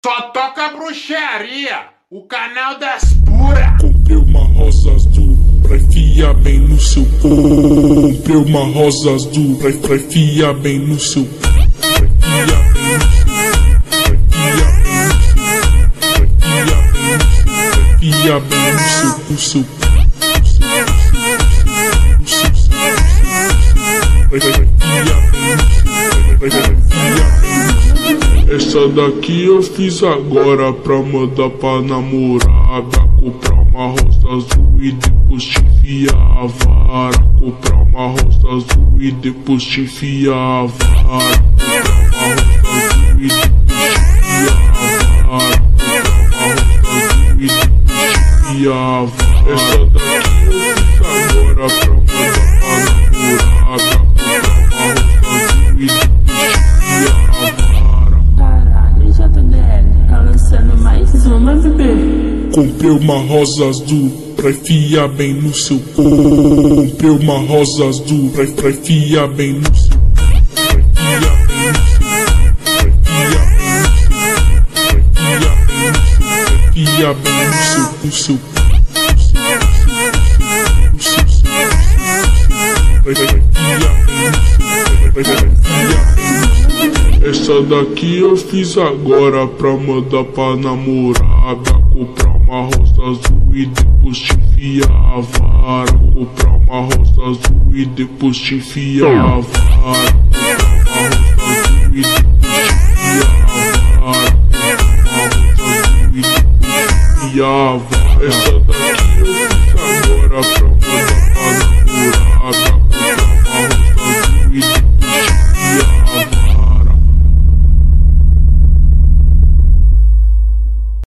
Só toca bruxaria, o canal das puras. Comprei uma rosa azul pra enfiar bem no seu corpo. Comprei uma rosa azul pra enfiar bem no seu corpo. Enfia bem no seu Essa daqui eu fiz agora pra mandar pra namorada. Comprar uma rosa azul e depois te enfiar a vara. Comprar uma rosa azul e depois te enfiar a vara. Essa daqui eu fiz agora pra mandar pra namorada. Caralho, JBL, tá lançando mais uma, bebê. Comprei uma rosa azul pra enfiar bem no seu corpo. Comprei uma rosa azul pra enfiar bem no seu corpo. Enfia bem no seu Essa daqui eu fiz agora pra mandar pra namorada. Comprar uma rosa azul e depois te enfiar a vara. Comprar uma rosa azul e depois te enfiar a vara. Essa daqui